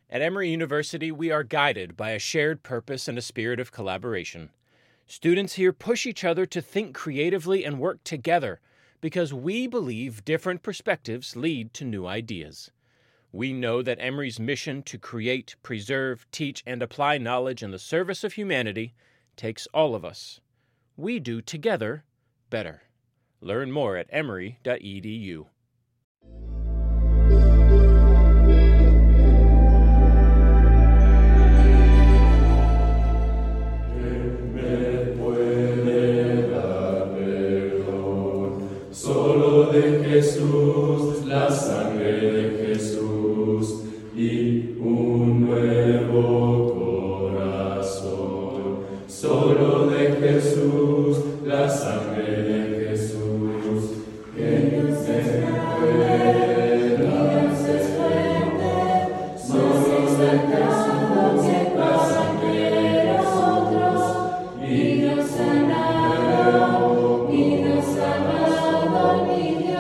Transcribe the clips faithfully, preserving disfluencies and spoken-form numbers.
At Emory University, we are guided by a shared purpose and a spirit of collaboration. Students here push each other to think creatively and work together because we believe different perspectives lead to new ideas. We know that Emory's mission to create, preserve, teach, and apply knowledge in the service of humanity takes all of us. We do together better. Learn more at emory dot e d u. Jesús, la sangre de Jesús y un nuevo corazón. Solo de Jesús, la sangre de Jesús, que Dios es fuerte, Dios es fuerte. Solo de Jesús, la sangre de nosotros, y Dios sanado, y Dios sanado, mi Dios.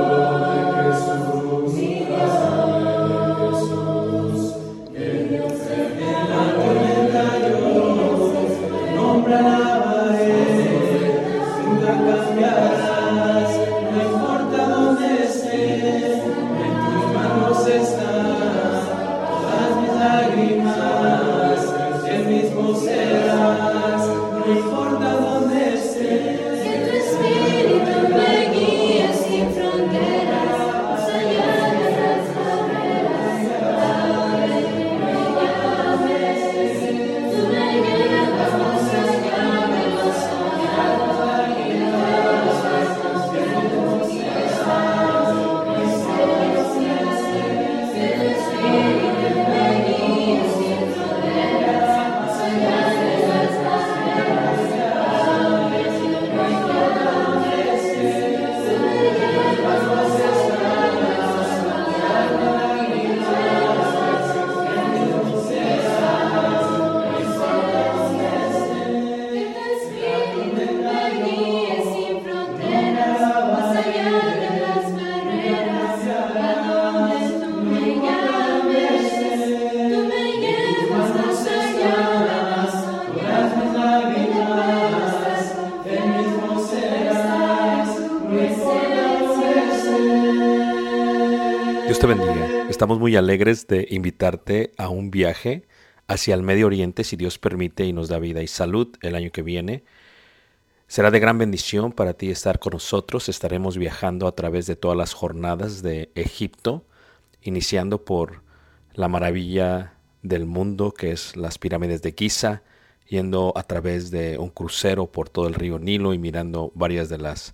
Dios te bendiga. Estamos muy alegres de invitarte a un viaje hacia el Medio Oriente, si Dios permite y nos da vida y salud el año que viene. Será de gran bendición para ti estar con nosotros. Estaremos viajando a través de todas las jornadas de Egipto, iniciando por la maravilla del mundo, que es las pirámides de Giza, yendo a través de un crucero por todo el río Nilo y mirando varias de las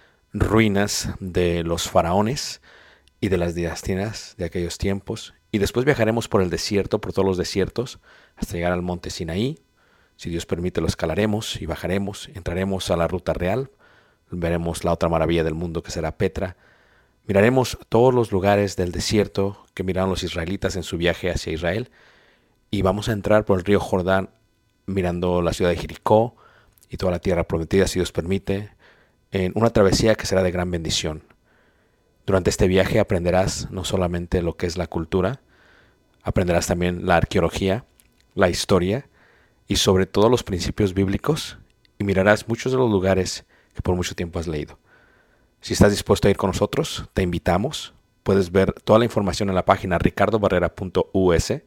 ruinas de los faraones y de las dinastías de aquellos tiempos. Y después viajaremos por el desierto, por todos los desiertos, hasta llegar al monte Sinaí. Si Dios permite, lo escalaremos y bajaremos. Entraremos a la ruta real. Veremos la otra maravilla del mundo, que será Petra. Miraremos todos los lugares del desierto que miraron los israelitas en su viaje hacia Israel. Y vamos a entrar por el río Jordán, mirando la ciudad de Jericó y toda la tierra prometida, si Dios permite, en una travesía que será de gran bendición. Durante este viaje aprenderás no solamente lo que es la cultura, aprenderás también la arqueología, la historia y sobre todo los principios bíblicos, y mirarás muchos de los lugares que por mucho tiempo has leído. Si estás dispuesto a ir con nosotros, te invitamos. Puedes ver toda la información en la página ricardo barrera punto u s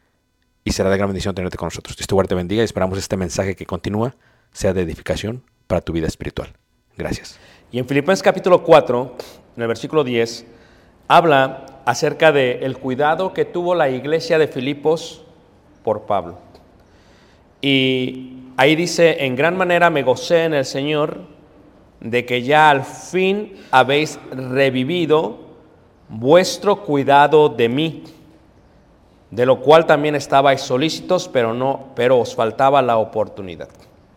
y será de gran bendición tenerte con nosotros. Dios te guarde, te bendiga y esperamos este mensaje que continúa sea de edificación para tu vida espiritual. Gracias. Y en Filipenses capítulo cuatro, en el versículo diez, habla acerca del cuidado que tuvo la iglesia de Filipos por Pablo. Y ahí dice: en gran manera me gocé en el Señor de que ya al fin habéis revivido vuestro cuidado de mí, de lo cual también estabais solícitos, pero no, pero os faltaba la oportunidad.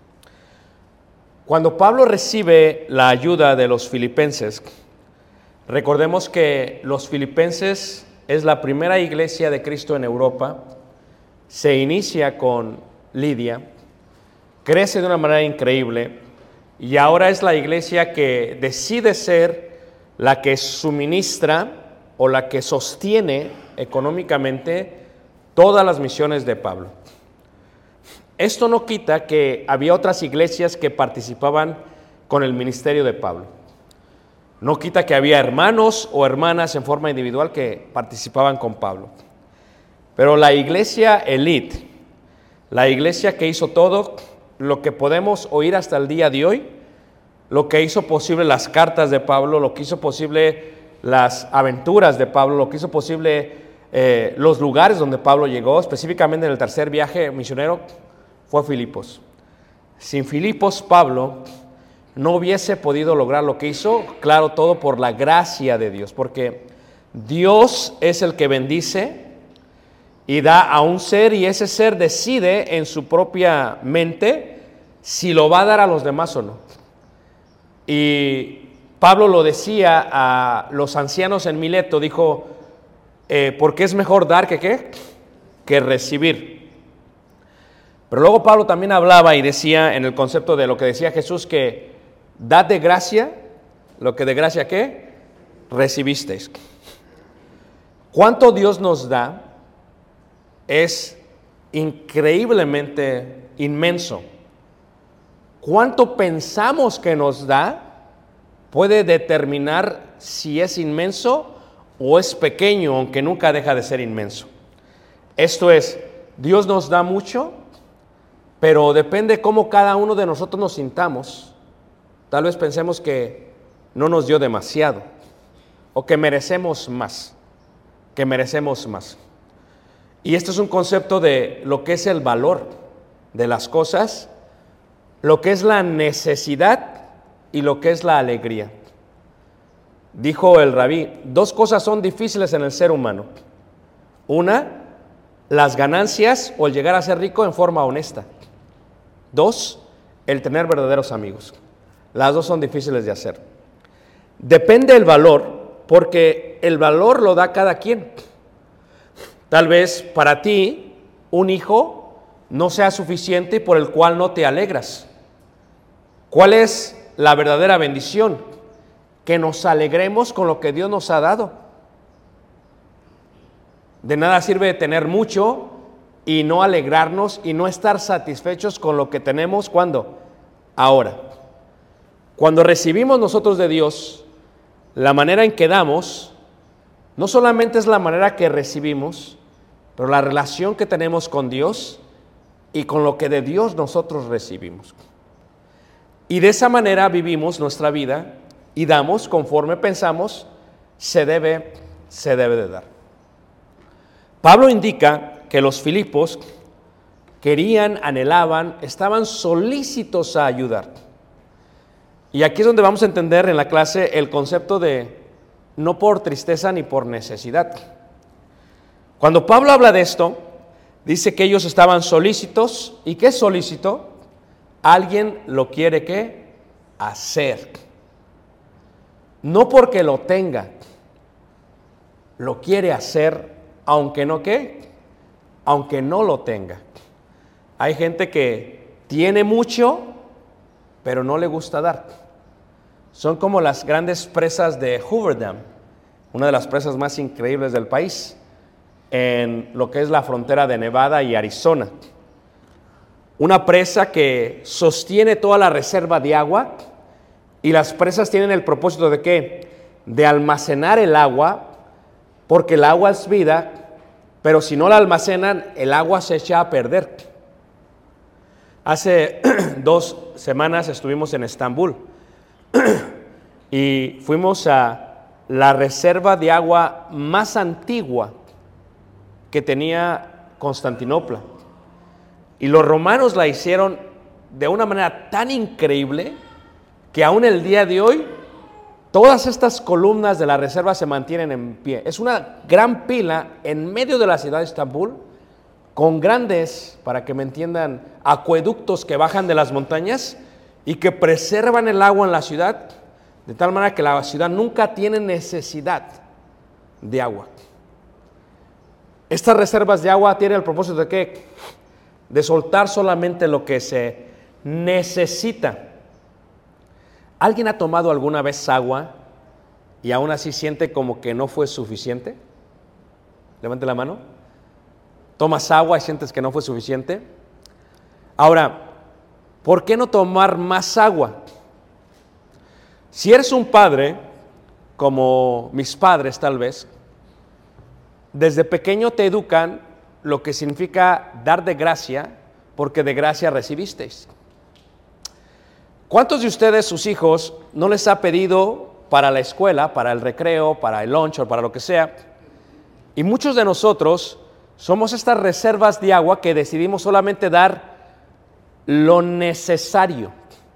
Cuando Pablo recibe la ayuda de los filipenses, recordemos que los filipenses es la primera iglesia de Cristo en Europa. Se inicia con Lidia, crece de una manera increíble y ahora es la iglesia que decide ser la que suministra o la que sostiene económicamente todas las misiones de Pablo. Esto no quita que había otras iglesias que participaban con el ministerio de Pablo. No quita que había hermanos o hermanas en forma individual que participaban con Pablo. Pero la iglesia elite, la iglesia que hizo todo lo que podemos oír hasta el día de hoy, lo que hizo posible las cartas de Pablo, lo que hizo posible las aventuras de Pablo, lo que hizo posible eh, los lugares donde Pablo llegó, específicamente en el tercer viaje misionero, fue Filipos. Sin Filipos, Pablo no hubiese podido lograr lo que hizo, claro, todo por la gracia de Dios, porque Dios es el que bendice y da a un ser, y ese ser decide en su propia mente si lo va a dar a los demás o no. Y Pablo lo decía a los ancianos en Mileto, dijo, eh, porque es mejor dar que qué, que recibir. Pero luego Pablo también hablaba y decía en el concepto de lo que decía Jesús, que dad de gracia lo que de gracia ¿qué? Recibisteis. Cuánto Dios nos da es increíblemente inmenso. Cuánto pensamos que nos da puede determinar si es inmenso o es pequeño, aunque nunca deja de ser inmenso. Esto es, Dios nos da mucho, pero depende cómo cada uno de nosotros nos sintamos. Tal vez pensemos que no nos dio demasiado, o que merecemos más, que merecemos más. Y esto es un concepto de lo que es el valor de las cosas, lo que es la necesidad y lo que es la alegría. Dijo el rabí, dos cosas son difíciles en el ser humano. Una, las ganancias o el llegar a ser rico en forma honesta. Dos, el tener verdaderos amigos. Las dos son difíciles de hacer. Depende del valor, porque el valor lo da cada quien. Tal vez para ti un hijo no sea suficiente y por el cual no te alegras. ¿Cuál es la verdadera bendición? Que nos alegremos con lo que Dios nos ha dado. De nada sirve tener mucho y no alegrarnos y no estar satisfechos con lo que tenemos. ¿Cuándo? Ahora. Cuando recibimos nosotros de Dios, la manera en que damos, no solamente es la manera que recibimos, pero la relación que tenemos con Dios y con lo que de Dios nosotros recibimos. Y de esa manera vivimos nuestra vida y damos conforme pensamos se debe, se debe de dar. Pablo indica que los Filipos querían, anhelaban, estaban solícitos a ayudar. Y aquí es donde vamos a entender en la clase el concepto de no por tristeza ni por necesidad. Cuando Pablo habla de esto, dice que ellos estaban solícitos. ¿Y qué es solícito? Alguien lo quiere ¿qué? Hacer. No porque lo tenga, lo quiere hacer, aunque no ¿qué? Aunque no lo tenga. Hay gente que tiene mucho, pero no le gusta dar. Son como las grandes presas de Hoover Dam, una de las presas más increíbles del país, en lo que es la frontera de Nevada y Arizona. Una presa que sostiene toda la reserva de agua, y las presas tienen el propósito de ¿qué? De almacenar el agua, porque el agua es vida, pero si no la almacenan, el agua se echa a perder. Hace dos semanas estuvimos en Estambul y fuimos a la reserva de agua más antigua que tenía Constantinopla. Y los romanos la hicieron de una manera tan increíble que aún el día de hoy todas estas columnas de la reserva se mantienen en pie. Es una gran pila en medio de la ciudad de Estambul, con grandes, para que me entiendan, acueductos que bajan de las montañas y que preservan el agua en la ciudad, de tal manera que la ciudad nunca tiene necesidad de agua. Estas reservas de agua tienen el propósito de ¿qué? De soltar solamente lo que se necesita. ¿Alguien ha tomado alguna vez agua y aún así siente como que no fue suficiente? Levante la mano. tomas agua y sientes que no fue suficiente. Ahora, ¿por qué no tomar más agua? Si eres un padre, como mis padres tal vez, desde pequeño te educan lo que significa dar de gracia, porque de gracia recibisteis. ¿Cuántos de ustedes, sus hijos, no les ha pedido para la escuela, para el recreo, para el lunch o para lo que sea? Y muchos de nosotros somos estas reservas de agua que decidimos solamente dar lo necesario.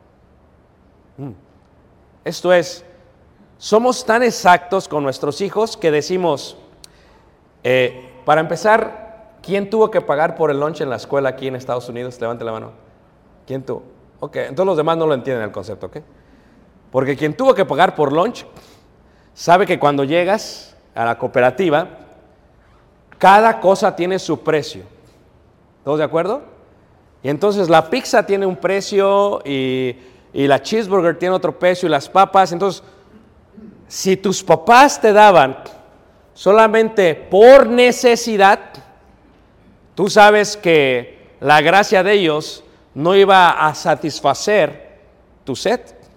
Esto es, somos tan exactos con nuestros hijos que decimos, eh, para empezar, ¿quién tuvo que pagar por el lunch en la escuela aquí en Estados Unidos? Levante la mano. ¿Quién tuvo? Ok, entonces los demás no lo entienden el concepto, ¿ok? Porque quien tuvo que pagar por lunch sabe que cuando llegas a la cooperativa, cada cosa tiene su precio. ¿Todos de acuerdo? Y entonces la pizza tiene un precio y, y la cheeseburger tiene otro precio y las papas. Entonces, si tus papás te daban solamente por necesidad, tú sabes que la gracia de ellos no iba a satisfacer tu sed.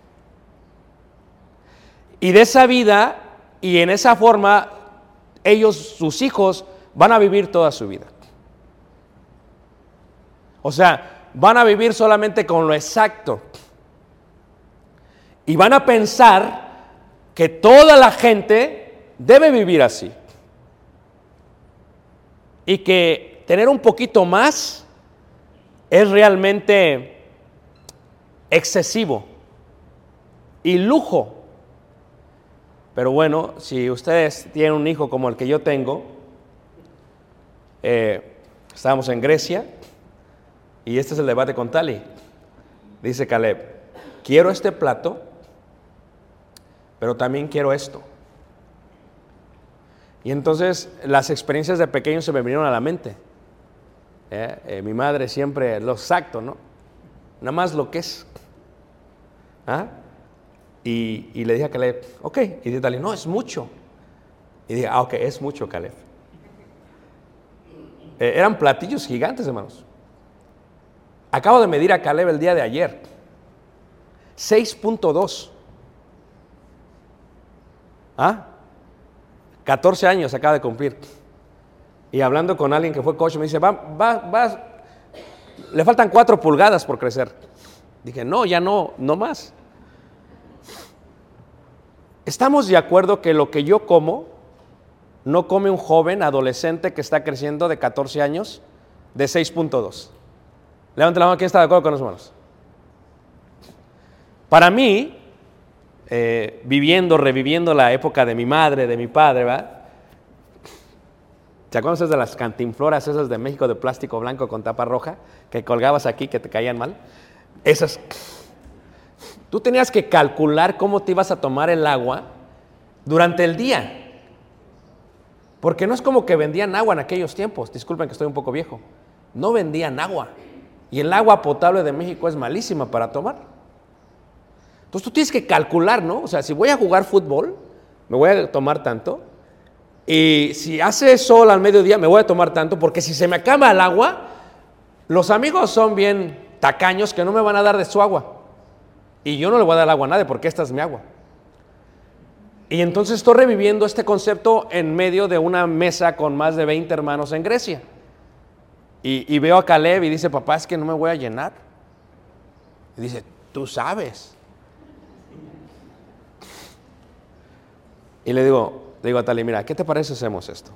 Y de esa vida y en esa forma, ellos, sus hijos, van a vivir toda su vida. O sea, van a vivir solamente con lo exacto. Y van a pensar que toda la gente debe vivir así. Y que tener un poquito más es realmente excesivo y lujo. Pero bueno, si ustedes tienen un hijo como el que yo tengo, eh, estábamos en Grecia y este es el debate con Tali. Dice Caleb, quiero este plato, pero también quiero esto. Y entonces las experiencias de pequeño se me vinieron a la mente. Eh, eh, mi madre siempre lo exacto, ¿no? Nada más lo que es. ¿Ah? Y, y le dije a Caleb, ok. Y dice Tali, no, es mucho. Y dije, ah, ok, es mucho, Caleb. Eh, eran platillos gigantes, hermanos. Acabo de medir a Caleb el día de ayer. seis punto dos. ¿Ah? catorce años acaba de cumplir. Y hablando con alguien que fue coach, me dice, va, va, va, le faltan cuatro pulgadas por crecer. Dije, no, ya no, no más. ¿Estamos de acuerdo que lo que yo como, no come un joven adolescente que está creciendo de catorce años de seis punto dos? Levante la mano, ¿quién está de acuerdo con los hermanos? Para mí, eh, viviendo, reviviendo la época de mi madre, de mi padre, ¿verdad? ¿Se acuerdan ustedes de las cantinfloras esas de México de plástico blanco con tapa roja que colgabas aquí que te caían mal? Esas. Tú tenías que calcular cómo te ibas a tomar el agua durante el día. Porque no es como que vendían agua en aquellos tiempos. Disculpen que estoy un poco viejo. No vendían agua. Y el agua potable de México es malísima para tomar. Entonces tú tienes que calcular, ¿no? O sea, si voy a jugar fútbol, me voy a tomar tanto. Y si hace sol al mediodía, me voy a tomar tanto. Porque si se me acaba el agua, los amigos son bien tacaños que no me van a dar de su agua. Y yo no le voy a dar agua a nadie porque esta es mi agua. Y entonces estoy reviviendo este concepto en medio de una mesa con más de veinte hermanos en Grecia. Y, y veo a Caleb y dice, papá, es que no me voy a llenar. Y dice, tú sabes. Y le digo, le digo a Tali, mira, ¿qué te parece si hacemos esto?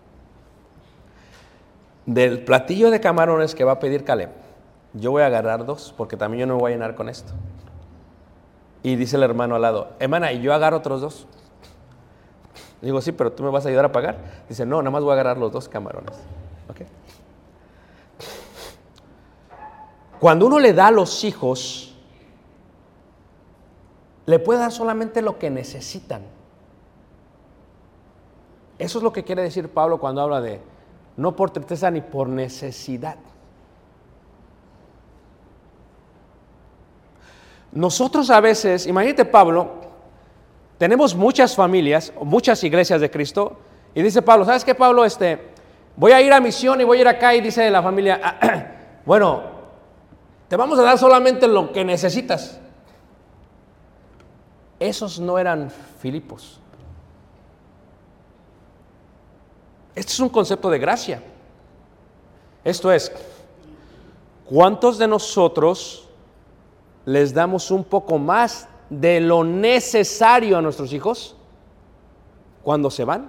Del platillo de camarones que va a pedir Caleb, yo voy a agarrar dos porque también yo no me voy a llenar con esto. Y dice el hermano al lado, hermana, ¿y yo agarro otros dos? Le digo, sí, pero tú me vas a ayudar a pagar. Dice, no, nada más voy a agarrar los dos camarones. ¿Okay? Cuando uno le da a los hijos, le puede dar solamente lo que necesitan. Eso es lo que quiere decir Pablo cuando habla de no por tristeza ni por necesidad. Nosotros a veces, imagínate Pablo, tenemos muchas familias, muchas iglesias de Cristo, y dice Pablo, ¿sabes qué, Pablo? Este, voy a ir a misión y voy a ir acá, y dice la familia, ah, bueno, te vamos a dar solamente lo que necesitas. Esos no eran Filipos. Este es un concepto de gracia. Esto es, ¿cuántos de nosotros les damos un poco más de lo necesario a nuestros hijos cuando se van?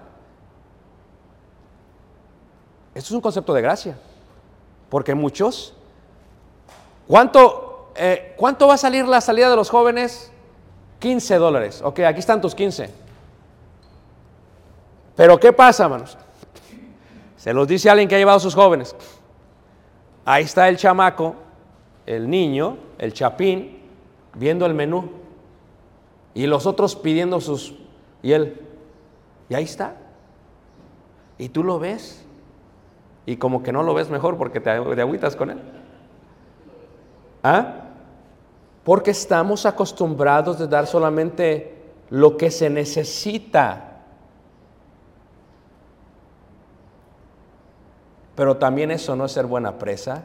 Esto es un concepto de gracia. Porque muchos, ¿cuánto, eh, ¿cuánto va a salir la salida de los jóvenes? quince dólares. Ok, aquí están tus quince. Pero ¿qué pasa, hermanos? Se los dice alguien que ha llevado a sus jóvenes. Ahí está el chamaco, el niño, el chapín, viendo el menú. Y los otros pidiendo sus... Y él, y ahí está. Y tú lo ves. Y como que no lo ves mejor porque te, te agüitas con él. ¿Ah? Porque estamos acostumbrados de dar solamente lo que se necesita. Pero también eso no es ser buena presa.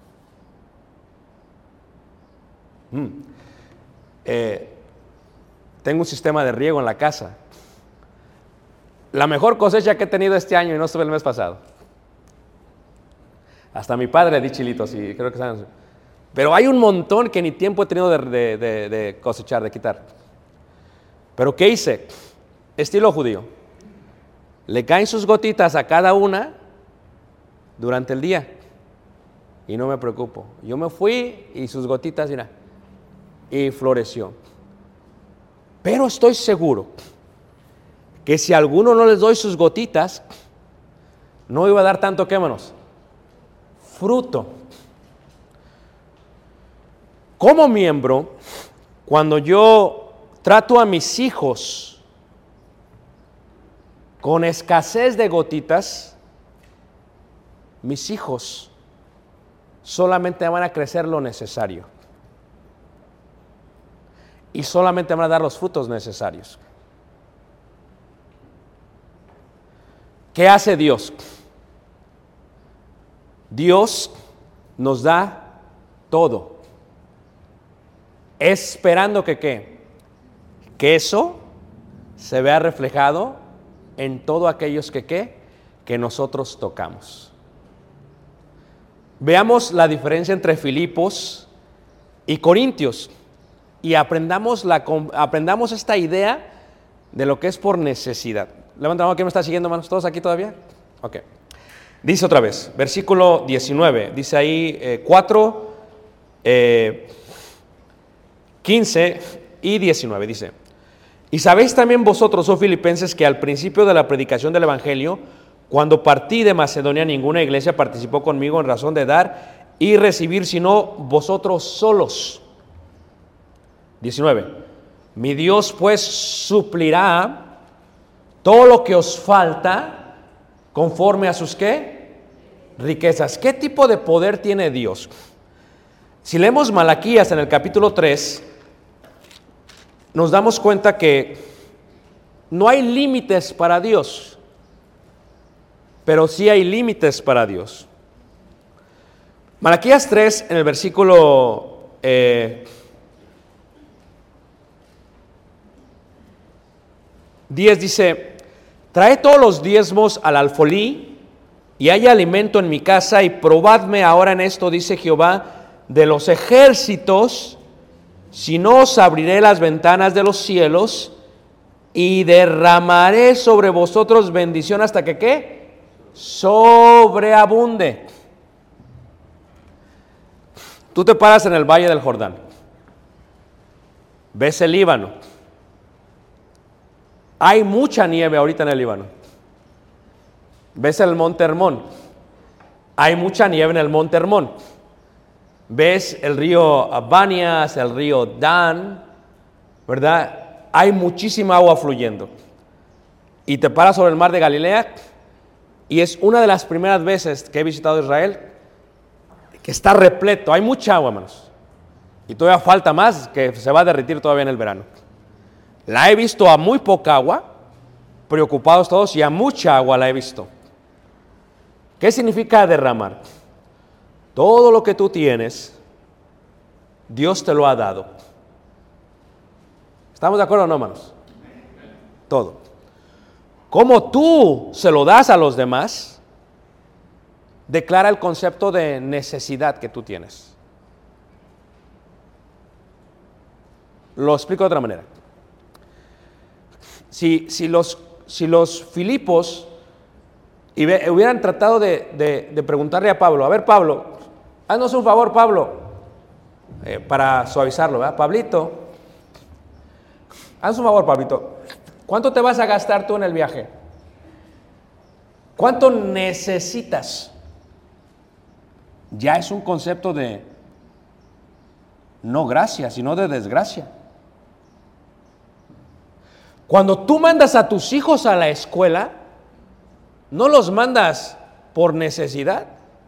Mm. Eh, tengo un sistema de riego en la casa. La mejor cosecha que he tenido este año y no estuve el mes pasado. Hasta mi padre le di chilitos y creo que saben. Pero hay un montón que ni tiempo he tenido de, de, de, de cosechar, de quitar. Pero ¿qué hice? Estilo judío. Le caen sus gotitas a cada una durante el día. Y no me preocupo. Yo me fui y sus gotitas, mira, y floreció. Pero estoy seguro que si a alguno no les doy sus gotitas, no iba a dar tanto, ¿qué, manos? Fruto. Como miembro, cuando yo trato a mis hijos con escasez de gotitas, mis hijos solamente van a crecer lo necesario y solamente van a dar los frutos necesarios. ¿Qué hace Dios? Dios nos da todo, esperando que ¿qué? Que eso se vea reflejado en todos aquellos que ¿qué? Que nosotros tocamos. Veamos la diferencia entre Filipos y Corintios y aprendamos, la, aprendamos esta idea de lo que es por necesidad. Levanta la mano, ¿quién me está siguiendo, hermanos? ¿Todos aquí todavía? Ok. Dice otra vez, versículo diecinueve, dice ahí eh, cuatro, eh, quince y diecinueve, dice: y sabéis también vosotros, oh filipenses, que al principio de la predicación del Evangelio, cuando partí de Macedonia, ninguna iglesia participó conmigo en razón de dar y recibir, sino vosotros solos. diecinueve. Mi Dios pues suplirá todo lo que os falta conforme a sus ¿qué? Riquezas. ¿Qué tipo de poder tiene Dios? Si leemos Malaquías en el capítulo tres, nos damos cuenta que no hay límites para Dios, pero sí hay límites para Dios. Malaquías tres, en el versículo eh, diez dice: trae todos los diezmos al alfolí y haya alimento en mi casa, y probadme ahora en esto, dice Jehová de los ejércitos, si no os abriré las ventanas de los cielos y derramaré sobre vosotros bendición hasta que ¿qué? Sobreabunde. Tú te paras en el valle del Jordán, ves el Líbano. Hay mucha nieve ahorita en el Líbano. Ves el monte Hermón. Hay mucha nieve en el monte Hermón. Ves el río Abanias, el río Dan, ¿verdad? Hay muchísima agua fluyendo. Y te paras sobre el mar de Galilea y es una de las primeras veces que he visitado Israel que está repleto. Hay mucha agua, hermanos. Y todavía falta más, que se va a derretir todavía en el verano. La he visto a muy poca agua, preocupados todos, y a mucha agua la he visto. ¿Qué significa derramar? Todo lo que tú tienes, Dios te lo ha dado. ¿Estamos de acuerdo o no, hermanos? Todo. Como tú se lo das a los demás, declara el concepto de necesidad que tú tienes. Lo explico de otra manera. Si, si, los, si los Filipos hubieran tratado de, de, de preguntarle a Pablo, a ver, Pablo, haznos un favor, Pablo, eh, para suavizarlo, ¿verdad? Pablito, haznos un favor, Pablito, ¿cuánto te vas a gastar tú en el viaje? ¿Cuánto necesitas? Ya es un concepto de no gracia, sino de desgracia. Cuando tú mandas a tus hijos a la escuela, no los mandas por necesidad.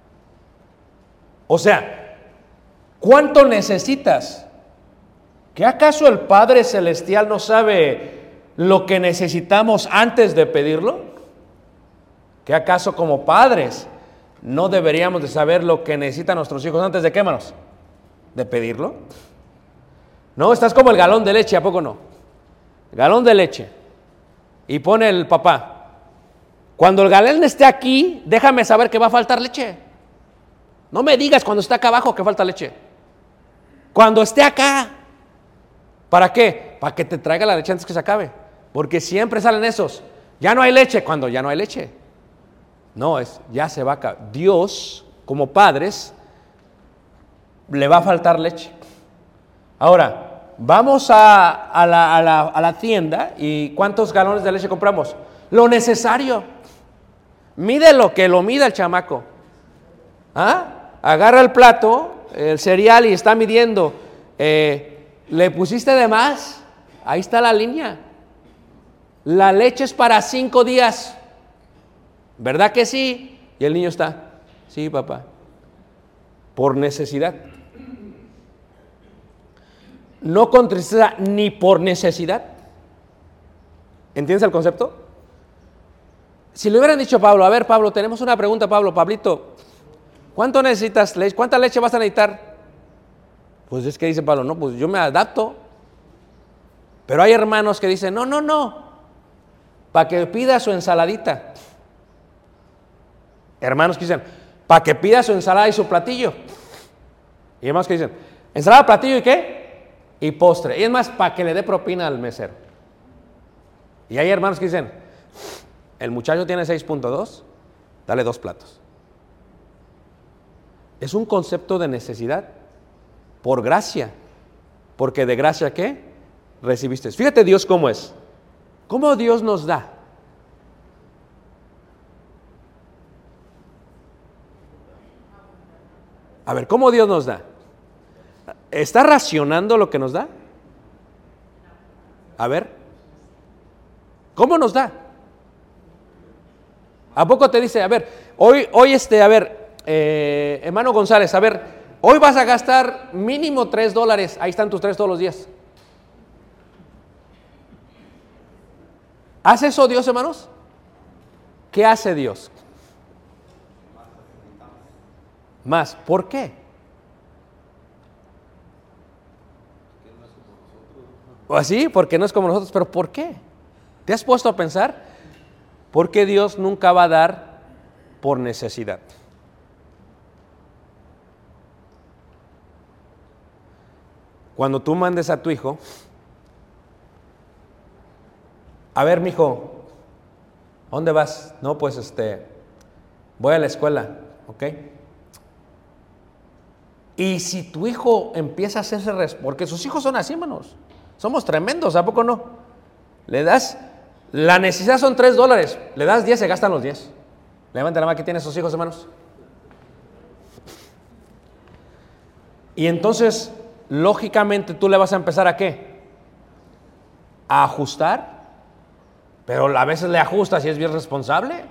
O sea, ¿cuánto necesitas? ¿Que acaso el Padre Celestial no sabe lo que necesitamos antes de pedirlo? ¿Que acaso como padres no deberíamos de saber lo que necesitan nuestros hijos antes de qué, hermanos? ¿De pedirlo? No, estás como el galón de leche, ¿a poco no? Galón de leche. Y pone el papá, cuando el galón esté aquí, déjame saber que va a faltar leche. No me digas cuando está acá abajo que falta leche. Cuando esté acá. ¿Para qué? Para que te traiga la leche antes que se acabe. Porque siempre salen esos. Ya no hay leche cuando ya no hay leche. No, es ya se va a acabar. Dios, como padres, le va a faltar leche. Ahora, vamos a, a, la, a, la, a la tienda y ¿cuántos galones de leche compramos? Lo necesario. Mide lo que lo mida el chamaco. ¿Ah? Agarra el plato, el cereal y está midiendo. Eh, ¿Le pusiste de más? Ahí está la línea. La leche es para cinco días. ¿Verdad que sí? Y el niño está, sí, papá. Por necesidad. No con tristeza ni por necesidad. ¿Entiendes el concepto? Si le hubieran dicho a Pablo, a ver, Pablo, tenemos una pregunta, Pablo, Pablito, ¿cuánto necesitas leche? ¿Cuánta leche vas a necesitar? Pues es que dice Pablo, no, pues yo me adapto. Pero hay hermanos que dicen, no, no, no, para que pida su ensaladita. Hermanos que dicen, para que pida su ensalada y su platillo. Y hermanos que dicen, ensalada, platillo y qué? Y postre. Y es más, para que le dé propina al mesero. Y hay hermanos que dicen, el muchacho tiene seis punto dos, dale dos platos. Es un concepto de necesidad por gracia. Porque de gracia, ¿qué? Recibiste. Fíjate Dios cómo es. ¿Cómo Dios nos da? A ver, ¿cómo Dios nos da? ¿Está racionando lo que nos da? A ver, ¿cómo nos da? ¿A poco te dice, a ver, hoy, hoy este, a ver, eh, hermano González, a ver, hoy vas a gastar mínimo tres dólares, ahí están tus tres todos los días? ¿Hace eso Dios, hermanos? ¿Qué hace Dios? Más. ¿Por qué? ¿O así? Porque no es como nosotros. ¿Pero por qué? ¿Te has puesto a pensar? Porque Dios nunca va a dar por necesidad. Cuando tú mandes a tu hijo, a ver, mijo, ¿a dónde vas? No, pues este, voy a la escuela, ¿ok? Y si tu hijo empieza a hacerse responsable, porque sus hijos son así, hermanos, somos tremendos, ¿a poco no? Le das, la necesidad son tres dólares, le das diez, se gastan los diez. Levanta la mano que tiene sus hijos, hermanos. Y entonces, lógicamente, tú le vas a empezar a ¿qué? A ajustar, pero a veces le ajustas y es bien responsable.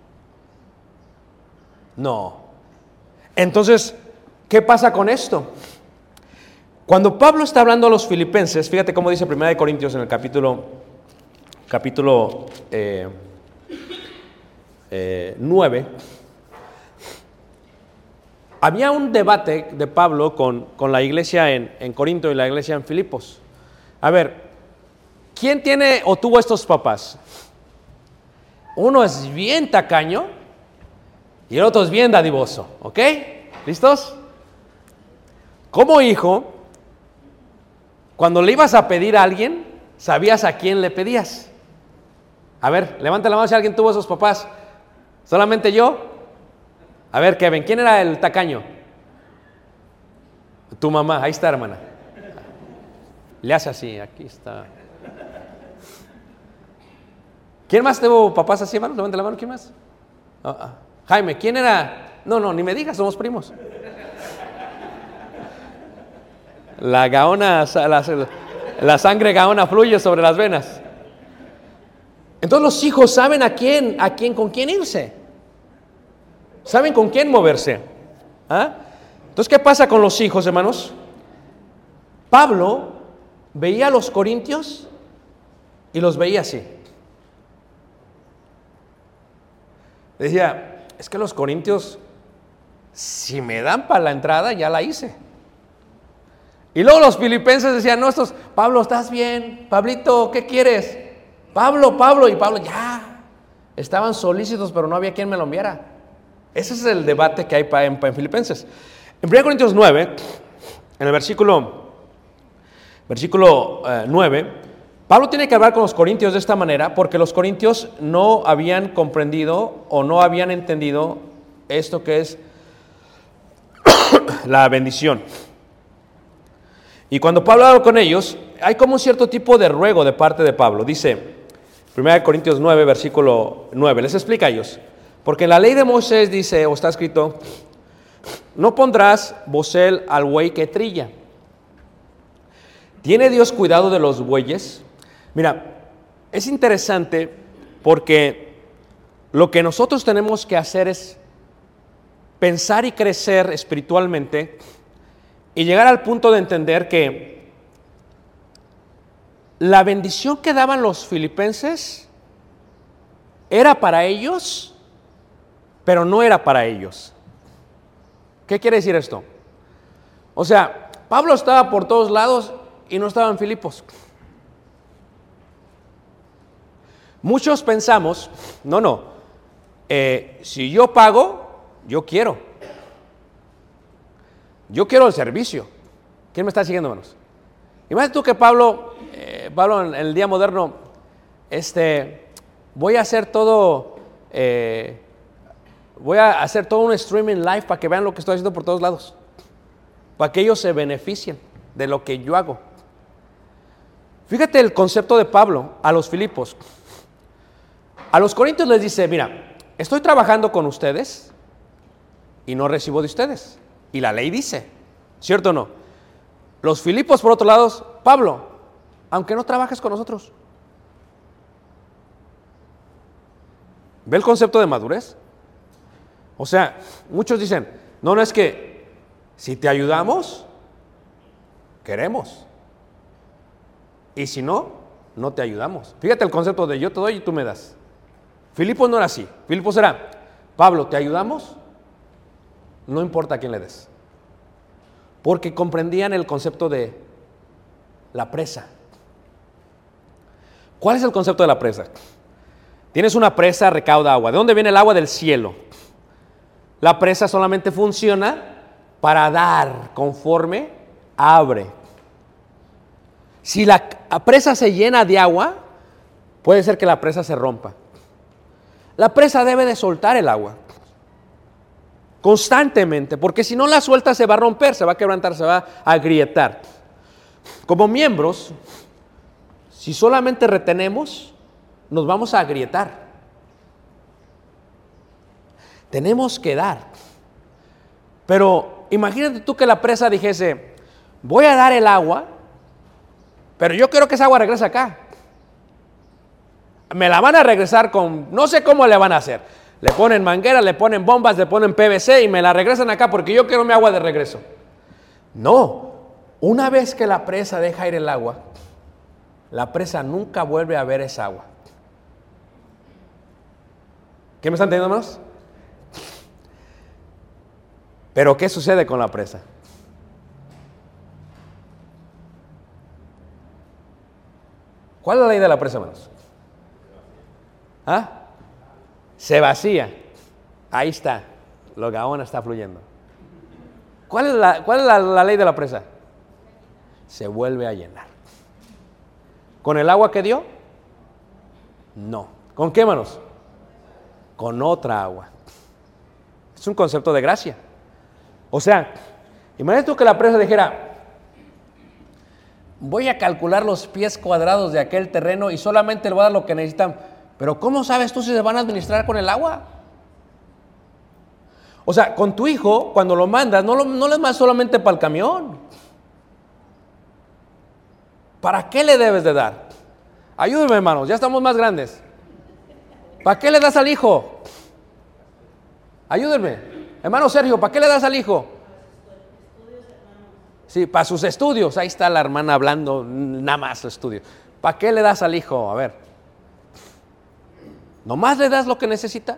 No. Entonces, ¿qué pasa con esto? Cuando Pablo está hablando a los filipenses, fíjate cómo dice primera de Corintios en el capítulo, capítulo eh, eh, nueve, había un debate de Pablo con, con la iglesia en, en Corinto y la iglesia en Filipos. A ver, ¿quién tiene o tuvo estos papás? Uno es bien tacaño y el otro es bien dadivoso, ¿ok? ¿Listos? Como hijo, cuando le ibas a pedir a alguien, sabías a quién le pedías. A ver, levanta la mano si alguien tuvo esos papás. ¿Solamente yo? A ver, Kevin, ¿quién era el tacaño? Tu mamá, ahí está, hermana. Le hace así, aquí está. ¿Quién más tuvo papás así, hermano? Levanta la mano, ¿quién más? Oh, ah. Jaime, ¿quién era? No, no, ni me digas, somos primos. La gaona, la, la sangre gaona fluye sobre las venas. Entonces los hijos saben a quién, a quién, con quién irse. Saben con quién moverse. ¿Ah? Entonces, ¿qué pasa con los hijos, hermanos? Pablo veía a los corintios y los veía así. Decía, es que los corintios, si me dan para la entrada, ya la hice. Y luego los filipenses decían, no, estos, Pablo, ¿estás bien? Pablito, ¿qué quieres? Pablo, Pablo, y Pablo, ya. Estaban solícitos, pero no había quien me lo enviara. Ese es el debate que hay en, en Filipenses. En primera Corintios nueve, en el versículo, versículo eh, nueve, Pablo tiene que hablar con los corintios de esta manera porque los corintios no habían comprendido o no habían entendido esto que es la bendición. Y cuando Pablo habla con ellos, hay como un cierto tipo de ruego de parte de Pablo. Dice, primera Corintios nueve, versículo nueve, les explica a ellos. Porque en la ley de Moisés dice, o está escrito, no pondrás bozal al buey que trilla. ¿Tiene Dios cuidado de los bueyes? Mira, es interesante porque lo que nosotros tenemos que hacer es pensar y crecer espiritualmente y llegar al punto de entender que la bendición que daban los filipenses era para ellos, pero no era para ellos. ¿Qué quiere decir esto? O sea, Pablo estaba por todos lados y no estaba en Filipos. Muchos pensamos, no, no, eh, si yo pago, yo quiero. Yo quiero el servicio. ¿Quién me está siguiendo, hermanos? Imagínate tú que Pablo, eh, Pablo en el día moderno, este, voy a hacer todo... Eh, Voy a hacer todo un streaming live para que vean lo que estoy haciendo por todos lados. Para que ellos se beneficien de lo que yo hago. Fíjate el concepto de Pablo a los Filipos. A los corintios les dice, mira, estoy trabajando con ustedes y no recibo de ustedes. Y la ley dice, ¿cierto o no? Los Filipos, por otro lado, Pablo, aunque no trabajes con nosotros. ¿Ve el concepto de madurez? O sea, muchos dicen, no, no es que si te ayudamos, queremos. Y si no, no te ayudamos. Fíjate el concepto de yo te doy y tú me das. Filipos no era así. Filipos era, Pablo, ¿te ayudamos? No importa a quién le des. Porque comprendían el concepto de la presa. ¿Cuál es el concepto de la presa? Tienes una presa, recauda agua. ¿De dónde viene el agua? Del cielo. La presa solamente funciona para dar conforme abre. Si la presa se llena de agua, puede ser que la presa se rompa. La presa debe de soltar el agua constantemente, porque si no la suelta se va a romper, se va a quebrantar, se va a agrietar. Como miembros, si solamente retenemos, nos vamos a agrietar. Tenemos que dar. Pero imagínate tú que la presa dijese, voy a dar el agua, pero yo quiero que esa agua regrese acá. Me la van a regresar con, no sé cómo le van a hacer. Le ponen mangueras, le ponen bombas, le ponen P V C y me la regresan acá porque yo quiero mi agua de regreso. No, una vez que la presa deja ir el agua, la presa nunca vuelve a ver esa agua. ¿Qué me están entendiendo, hermanos? Pero ¿qué sucede con la presa? ¿Cuál es la ley de la presa, hermanos? ¿Ah? Se vacía. Ahí está. Lo que aún está fluyendo. ¿Cuál es, la, cuál es la, la ley de la presa? Se vuelve a llenar. ¿Con el agua que dio? No. ¿Con qué, hermanos? Con otra agua. Es un concepto de gracia. O sea, imagínate tú que la presa dijera, voy a calcular los pies cuadrados de aquel terreno y solamente le voy a dar lo que necesitan. Pero ¿cómo sabes tú si se van a administrar con el agua? O sea, con tu hijo, cuando lo mandas, no, lo, no le mandas solamente para el camión. ¿Para qué le debes de dar? Ayúdenme, hermanos, ya estamos más grandes. ¿Para qué le das al hijo? Ayúdenme. Hermano Sergio, ¿para qué le das al hijo? Sí, para sus estudios. Ahí está la hermana hablando, nada más su estudio. ¿Para qué le das al hijo? A ver. ¿Nomás le das lo que necesita?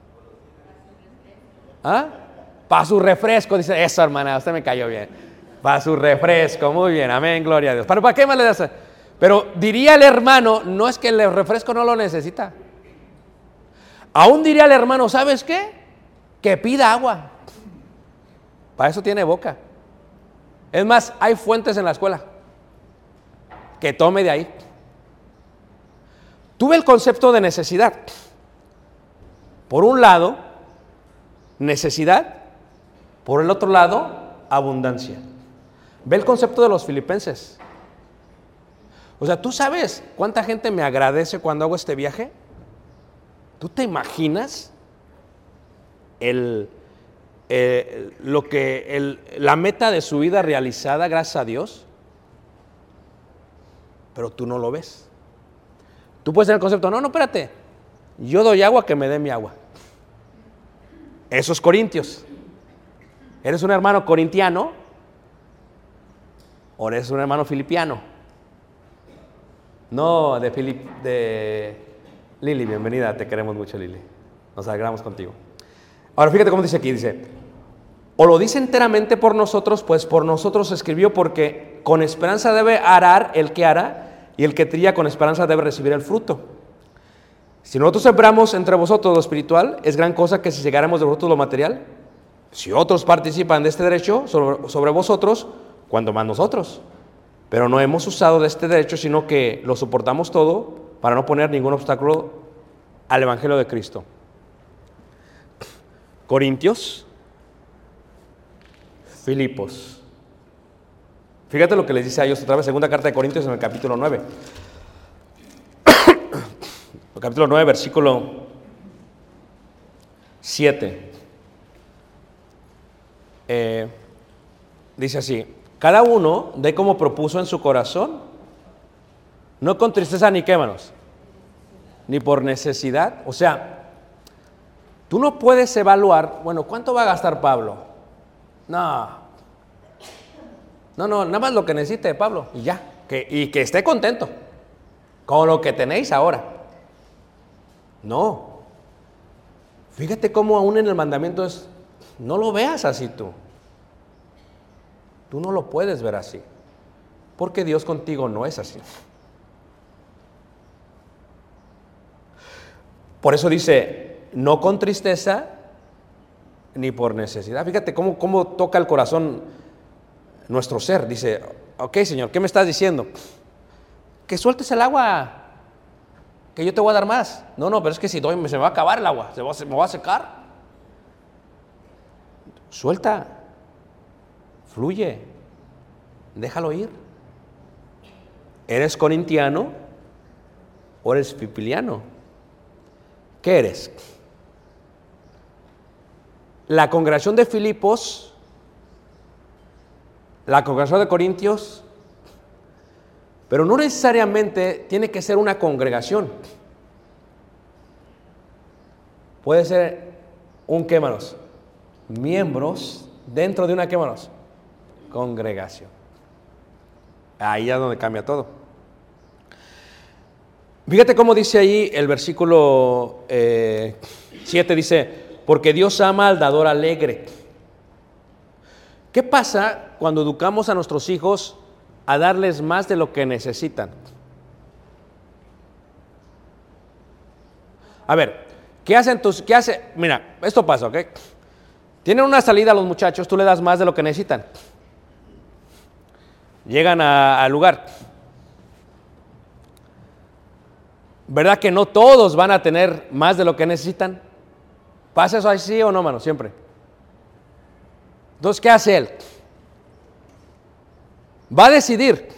¿Ah? Para su refresco, dice, eso hermana, usted me cayó bien. Para su refresco, muy bien, amén, gloria a Dios. ¿Para, ¿para qué más le das? Pero diría el hermano, no es que el refresco no lo necesita. Aún diría el hermano, ¿sabes qué? Que pida agua. Para eso tiene boca. Es más, hay fuentes en la escuela. Que tome de ahí. Tuve el concepto de necesidad. Por un lado, necesidad. Por el otro lado, abundancia. Ve el concepto de los filipenses. O sea, ¿tú sabes cuánta gente me agradece cuando hago este viaje? ¿Tú te imaginas el, eh, lo que el, la meta de su vida realizada gracias a Dios? Pero tú no lo ves. Tú puedes tener el concepto, no, no, espérate, yo doy agua, que me dé mi agua. Esos corintios. ¿Eres un hermano corintiano o eres un hermano filipiano? No, de Filip, de Lili, bienvenida, te queremos mucho, Lili. Nos alegramos contigo. Ahora fíjate cómo dice aquí, dice, o lo dice enteramente por nosotros, pues por nosotros escribió, porque con esperanza debe arar el que ara, y el que trilla con esperanza debe recibir el fruto. Si nosotros sembramos entre vosotros lo espiritual, es gran cosa que si llegáramos de vosotros lo material. Si otros participan de este derecho sobre, sobre vosotros, cuando más nosotros. Pero no hemos usado de este derecho, sino que lo soportamos todo para no poner ningún obstáculo al Evangelio de Cristo. Corintios, Filipos. Fíjate lo que les dice a ellos otra vez, segunda carta de Corintios en el capítulo nueve. El capítulo nueve, versículo siete. Eh, dice así, cada uno dé como propuso en su corazón, no con tristeza ni qué, hermanos, ni por necesidad. O sea, tú no puedes evaluar, bueno, ¿cuánto va a gastar Pablo? No, no, no, nada más lo que necesite Pablo y ya, que, y que esté contento con lo que tenéis ahora. No, fíjate cómo aún en el mandamiento es, no lo veas así tú. Tú no lo puedes ver así, porque Dios contigo no es así. Por eso dice, no con tristeza ni por necesidad. Fíjate cómo, cómo toca el corazón nuestro ser. Dice, ok, Señor, ¿qué me estás diciendo? Que sueltes el agua, que yo te voy a dar más. No, no, pero es que si doy, se me va a acabar el agua, se, va, se me va a secar. Suelta, fluye, déjalo ir. ¿Eres corintiano o eres filipiano? ¿Qué eres? La congregación de Filipos, la congregación de Corintios, pero no necesariamente tiene que ser una congregación. Puede ser un, ¿qué, hermanos? Miembros dentro de una, ¿qué, hermanos? Congregación. Ahí es donde cambia todo. Fíjate cómo dice ahí el versículo siete, eh, dice, porque Dios ama al dador alegre. ¿Qué pasa cuando educamos a nuestros hijos a darles más de lo que necesitan? A ver, ¿qué hacen tus, qué hace? Mira, esto pasa, ¿ok? Tienen una salida los muchachos, tú le das más de lo que necesitan. Llegan a- al lugar. ¿Verdad que no todos van a tener más de lo que necesitan? ¿Pasa eso así o no, mano? Siempre. Entonces, ¿qué hace él? Va a decidir.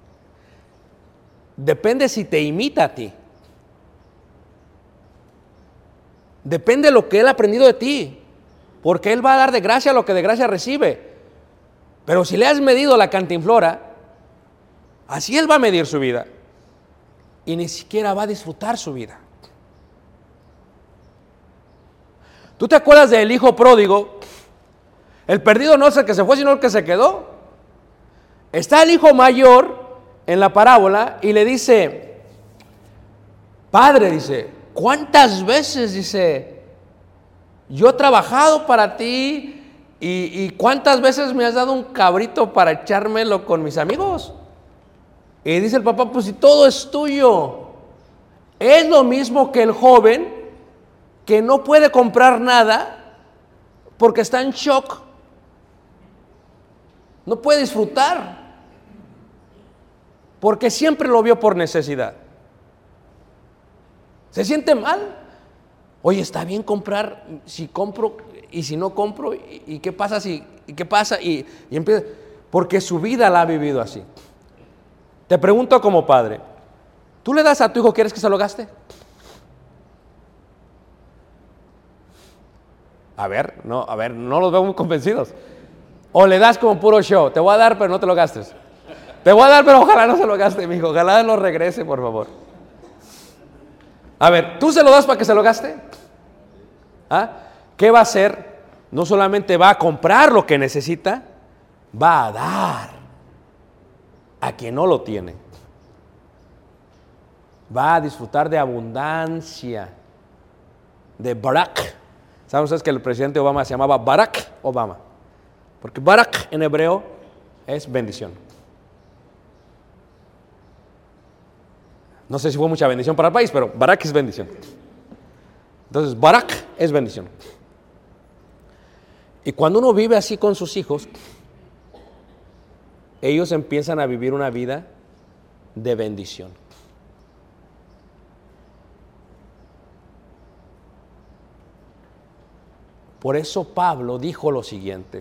Depende si te imita a ti. Depende de lo que él ha aprendido de ti. Porque él va a dar de gracia lo que de gracia recibe. Pero si le has medido la cantinflora, así él va a medir su vida. Y ni siquiera va a disfrutar su vida. ¿Tú te acuerdas del hijo pródigo? El perdido no es el que se fue, sino el que se quedó. Está el hijo mayor en la parábola y le dice, Padre, dice, ¿cuántas veces, dice, yo he trabajado para ti y, y cuántas veces me has dado un cabrito para echármelo con mis amigos? Y dice el papá, pues si todo es tuyo. Es lo mismo que el joven que no puede comprar nada porque está en shock. No puede disfrutar porque siempre lo vio por necesidad. Se siente mal. Oye, está bien comprar, si compro y si no compro, y, y qué pasa si, y qué pasa y, y empieza, porque su vida la ha vivido así. Te pregunto como padre, ¿tú le das a tu hijo, quieres que se lo gaste? A ver, no, a ver, no los veo muy convencidos. O le das como puro show, te voy a dar pero no te lo gastes. Te voy a dar pero ojalá no se lo gaste, mi hijo, ojalá lo regrese, por favor. A ver, ¿tú se lo das para que se lo gaste? ¿Ah? ¿Qué va a hacer? No solamente va a comprar lo que necesita, va a dar a quien no lo tiene. Va a disfrutar de abundancia, de Barak. ¿Saben ustedes que el presidente Obama se llamaba Barack Obama? Porque Barak en hebreo es bendición. No sé si fue mucha bendición para el país, pero Barak es bendición. Entonces, Barak es bendición. Y cuando uno vive así con sus hijos, ellos empiezan a vivir una vida de bendición. Por eso Pablo dijo lo siguiente: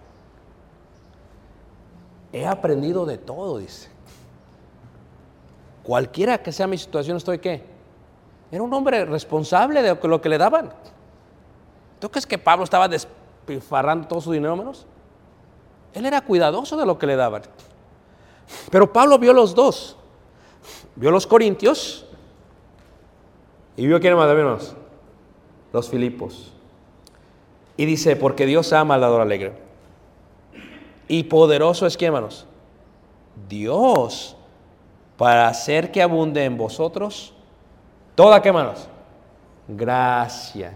he aprendido de todo, dice. Cualquiera que sea mi situación, estoy ¿qué? Era un hombre responsable de lo que le daban. ¿Tú crees que Pablo estaba despilfarrando todo su dinero menos? Él era cuidadoso de lo que le daban. Pero Pablo vio los dos. Vio los corintios y vio quién más, hermanos, los filipos. Y dice, porque Dios ama al dador alegre. Y poderoso es quién, hermanos, Dios, para hacer que abunde en vosotros toda, ¿qué, hermanos? Gracia.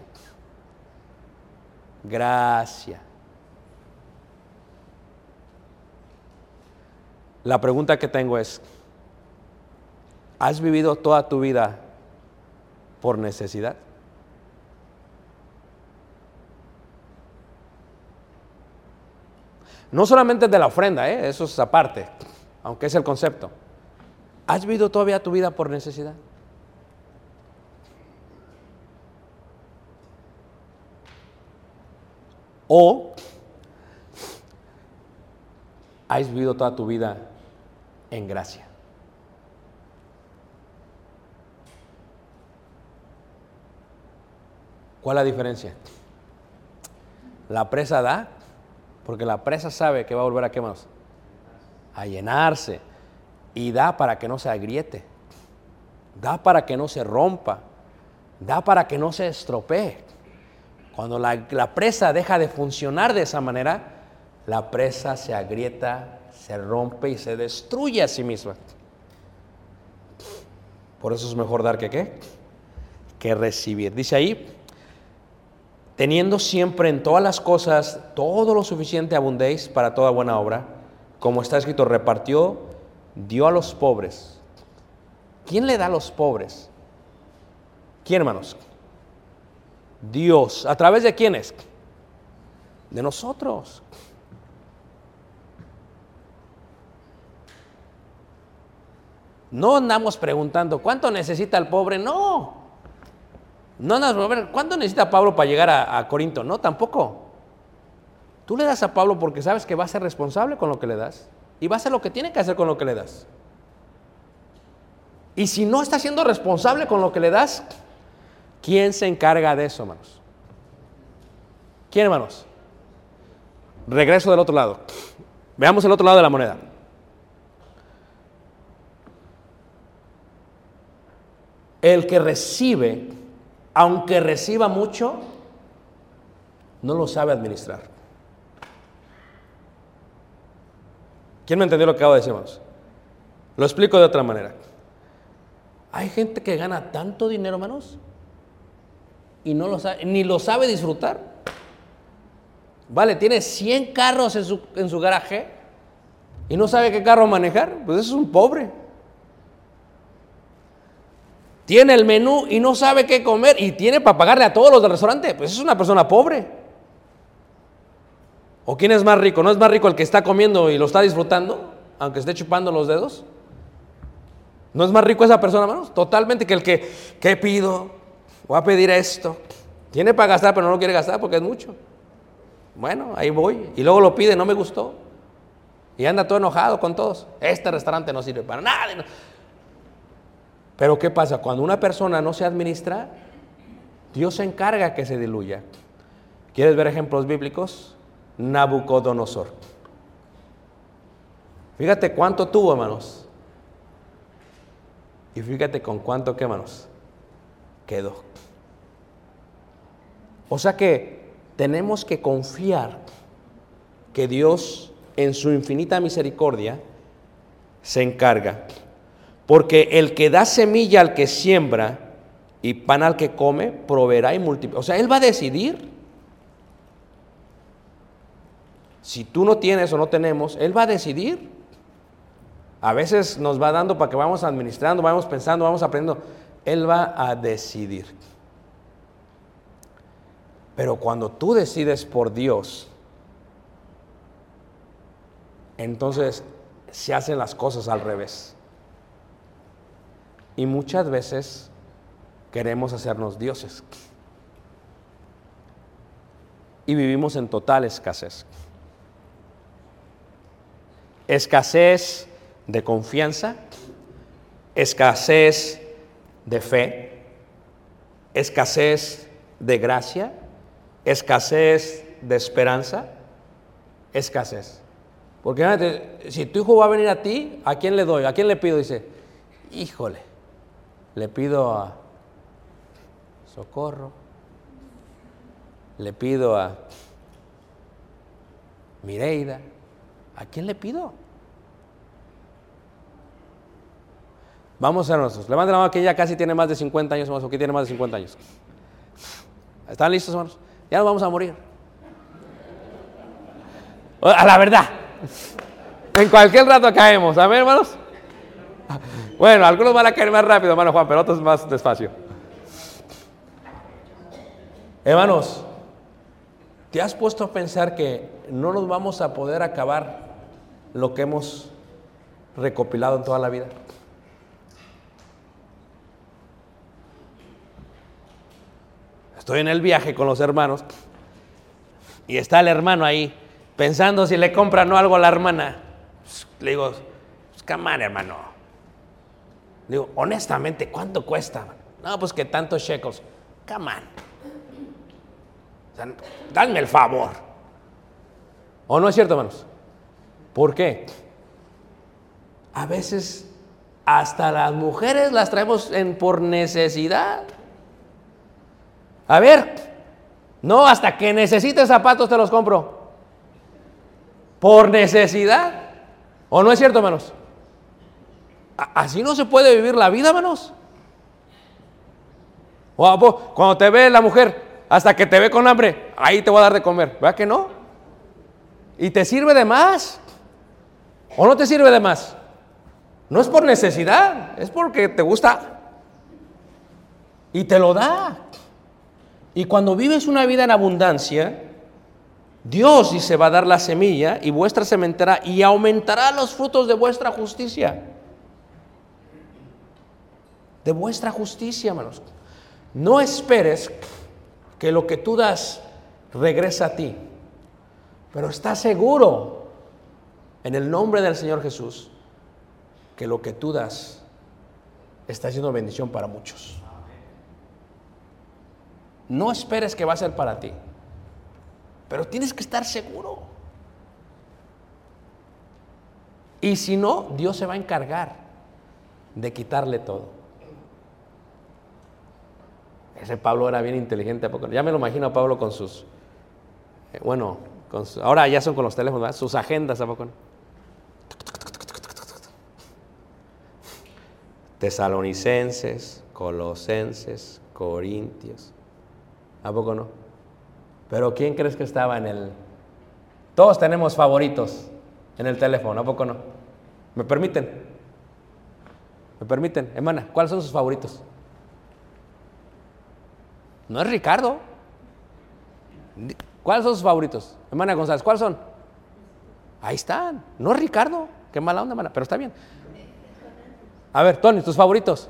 Gracia. La pregunta que tengo es, ¿has vivido toda tu vida por necesidad? No solamente de la ofrenda, ¿eh? Eso es aparte, aunque es el concepto. ¿Has vivido todavía tu vida por necesidad? ¿O has vivido toda tu vida en gracia? ¿Cuál es la diferencia? La presa da, porque la presa sabe que va a volver a qué más, a llenarse, y da para que no se agriete, da para que no se rompa, da para que no se estropee. Cuando la, la presa deja de funcionar de esa manera, la presa se agrieta, se rompe y se destruye a sí misma. Por eso es mejor dar que qué, que recibir. Dice ahí, teniendo siempre en todas las cosas todo lo suficiente abundéis para toda buena obra, como está escrito, repartió, dio a los pobres. ¿Quién le da a los pobres? ¿Quién, hermanos? Dios. ¿A través de quiénes? De nosotros. No andamos preguntando, ¿cuánto necesita el pobre? No. No andamos, a ver, ¿cuánto necesita Pablo para llegar a, a Corinto? No, tampoco. Tú le das a Pablo porque sabes que va a ser responsable con lo que le das. Y va a hacer lo que tiene que hacer con lo que le das. Y si no está siendo responsable con lo que le das, ¿quién se encarga de eso, hermanos? ¿Quién, hermanos? Regreso del otro lado. Veamos el otro lado de la moneda. El que recibe, aunque reciba mucho, no lo sabe administrar. ¿Quién me entendió lo que acabo de decir, hermanos? Lo explico de otra manera. Hay gente que gana tanto dinero, hermanos, y no lo sabe, ni lo sabe disfrutar. Vale, tiene cien carros en su, en su garaje y no sabe qué carro manejar. Pues eso es un pobre. Tiene el menú y no sabe qué comer y tiene para pagarle a todos los del restaurante. Pues eso es una persona pobre. ¿O quién es más rico? ¿No es más rico el que está comiendo y lo está disfrutando, aunque esté chupando los dedos? ¿No es más rico esa persona, hermanos? Totalmente, que el que, ¿qué pido? Voy a pedir esto. Tiene para gastar, pero no lo quiere gastar porque es mucho. Bueno, ahí voy. Y luego lo pide, no me gustó. Y anda todo enojado con todos. Este restaurante no sirve para nada. Pero ¿qué pasa? Cuando una persona no se administra, Dios se encarga que se diluya. ¿Quieres ver ejemplos bíblicos? Nabucodonosor. Fíjate cuánto tuvo, hermanos. Y fíjate con cuánto, ¿qué, hermanos? Quedó. O sea que tenemos que confiar que Dios, en su infinita misericordia, se encarga. Porque el que da semilla al que siembra y pan al que come, proveerá y multiplicará. O sea, Él va a decidir. Si tú no tienes o no tenemos, Él va a decidir. A veces nos va dando para que vamos administrando, vamos pensando, vamos aprendiendo. Él va a decidir. Pero cuando tú decides por Dios, entonces se hacen las cosas al revés. Y muchas veces queremos hacernos dioses. Y vivimos en total escasez. Escasez de confianza, escasez de fe, escasez de gracia, escasez de esperanza, escasez. Porque fíjate, si tu hijo va a venir a ti, ¿a quién le doy? ¿A quién le pido? Dice, híjole, le pido a Socorro, le pido a Mireida. ¿A quién le pido? Vamos a ser nosotros. Levanten la mano que ya casi tiene más de cincuenta años, hermanos, o que tiene más de cincuenta años. ¿Están listos, hermanos? Ya nos vamos a morir. A la verdad. En cualquier rato caemos. ¿Amén, hermanos? Bueno, algunos van a caer más rápido, hermano Juan, pero otros más despacio. Hermanos, ¿te has puesto a pensar que no nos vamos a poder acabar lo que hemos recopilado en toda la vida? Estoy en el viaje con los hermanos y está el hermano ahí pensando si le compran o algo a la hermana. Pues, le digo, pues, come on, hermano. Le digo, honestamente, ¿cuánto cuesta? No, pues que tantos shekels. Come on. O sea, dame el favor. ¿O no es cierto, hermanos? ¿Por qué? A veces hasta las mujeres las traemos en, por necesidad. A ver, no, hasta que necesites zapatos te los compro. Por necesidad. ¿O no es cierto, hermanos? Así no se puede vivir la vida, hermanos. O cuando te ve la mujer, hasta que te ve con hambre, ahí te voy a dar de comer. ¿Verdad que no? Y te sirve de más. ¿O no te sirve de más? No es por necesidad, es porque te gusta. Y te lo da. Y cuando vives una vida en abundancia, Dios dice va a dar la semilla y vuestra sementera y aumentará los frutos de vuestra justicia. De vuestra justicia, hermanos. No esperes que lo que tú das regrese a ti, pero está seguro en el nombre del Señor Jesús que lo que tú das está siendo bendición para muchos. No esperes que va a ser para ti, pero tienes que estar seguro. Y si no, Dios se va a encargar de quitarle todo. Ese Pablo era bien inteligente, ¿a poco? Ya me lo imagino a Pablo con sus, eh, bueno, con su, ahora ya son con los teléfonos, ¿verdad? Sus agendas, ¿a poco? Tesalonicenses, Colosenses, Corintios, ¿a poco no? Pero ¿quién crees que estaba en el? Todos tenemos favoritos en el teléfono, ¿a poco no? ¿Me permiten? ¿Me permiten? Hermana, ¿cuáles son sus favoritos? No es Ricardo. ¿Cuáles son sus favoritos? Hermana González, ¿cuáles son? Ahí están. No es Ricardo. Qué mala onda, hermana, pero está bien. A ver, Tony, tus favoritos.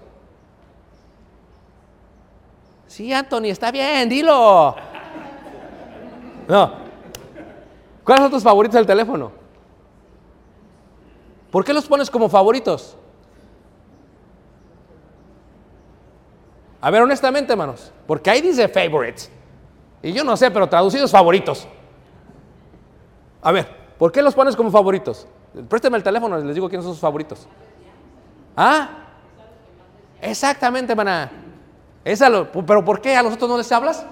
Sí, Anthony, está bien, dilo. No. ¿Cuáles son tus favoritos del teléfono? ¿Por qué los pones como favoritos? A ver, honestamente, hermanos, porque ahí dice favorites. Y yo no sé, pero traducidos favoritos. A ver, ¿por qué los pones como favoritos? Présteme el teléfono y les digo quiénes son sus favoritos. ¿Ah? Exactamente, hermana. Esa lo, ¿pero por qué? ¿A los otros no les hablas?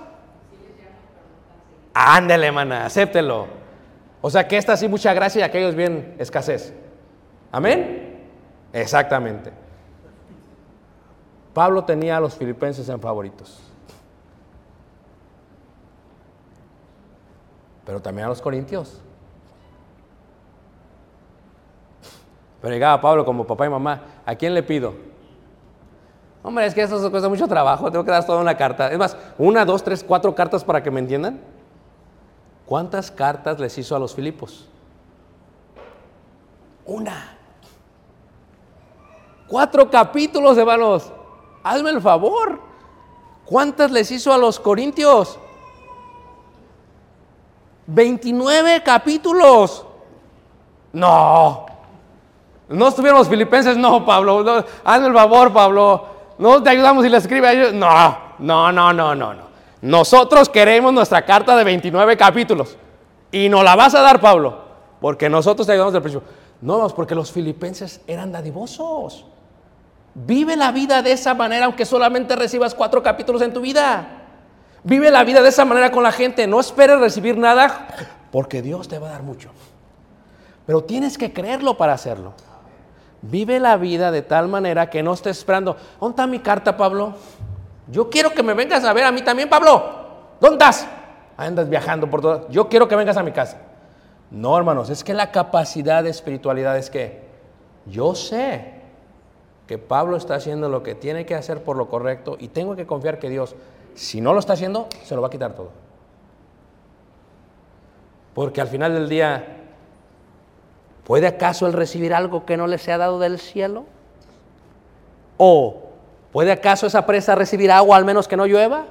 Ándele, hermana, acéptelo. O sea que esta sí mucha gracia y aquellos bien escasez. ¿Amén? Exactamente. Pablo tenía a los filipenses en favoritos, pero también a los corintios. Pero llegaba Pablo como papá y mamá, ¿a quién le pido? Hombre, es que eso cuesta mucho trabajo, tengo que dar toda una carta. Es más, una, dos, tres, cuatro cartas para que me entiendan. ¿Cuántas cartas les hizo a los Filipos? Una. Cuatro capítulos, hermanos. Hazme el favor. ¿Cuántas les hizo a los corintios? veintinueve capítulos. No. No estuvieron los filipenses. No, Pablo. No, hazme el favor, Pablo. No te ayudamos y le escribe a ellos. No, no, no, no, no, no. Nosotros queremos nuestra carta de veintinueve capítulos. Y nos la vas a dar, Pablo. Porque nosotros te ayudamos del principio. No, porque los filipenses eran dadivosos. Vive la vida de esa manera, aunque solamente recibas cuatro capítulos en tu vida. Vive la vida de esa manera con la gente. No esperes recibir nada, porque Dios te va a dar mucho. Pero tienes que creerlo para hacerlo. Vive la vida de tal manera que no estés esperando. ¿Dónde está mi carta, Pablo? Yo quiero que me vengas a ver a mí también, Pablo. ¿Dónde estás? Andas viajando por todo. Yo quiero que vengas a mi casa. No, hermanos, es que la capacidad de espiritualidad es que yo sé que Pablo está haciendo lo que tiene que hacer por lo correcto y tengo que confiar que Dios, si no lo está haciendo, se lo va a quitar todo. Porque al final del día, ¿puede acaso él recibir algo que no le sea dado del cielo? ¿O puede acaso esa presa recibir agua al menos que no llueva?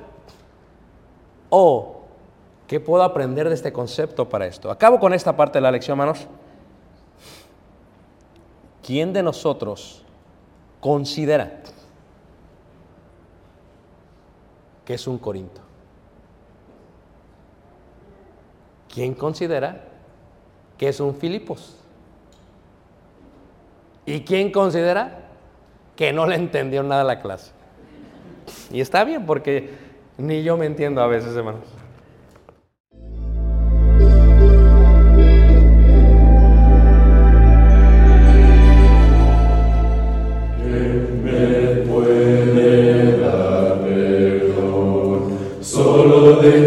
¿O qué puedo aprender de este concepto para esto? Acabo con esta parte de la lección, hermanos. ¿Quién de nosotros considera que es un Corinto? ¿Quién considera que es un Filipos? ¿Y quién considera que no le entendió nada la clase? Y está bien, porque ni yo me entiendo a veces, hermanos. Solo de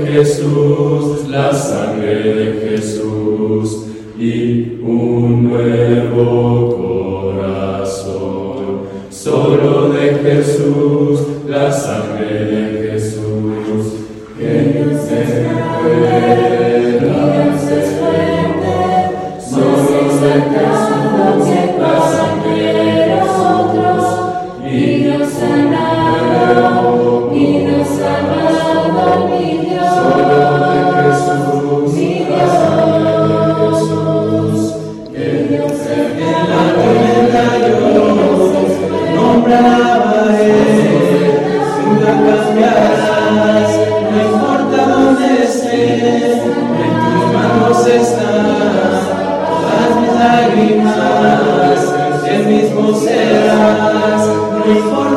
y un nuevo corazón. Solo de Jesús, la sangre de Jesús, que Dios se pueda desprender. Solo de Jesús, la sangre de nosotros, y Dios sanado, y Dios sanado, mi Dios. Solo de Jesús, mi Dios. Nombraba él, nunca cambiarás, no importa dónde estés, en tus manos están todas mis lágrimas, el mismo serás, no importa.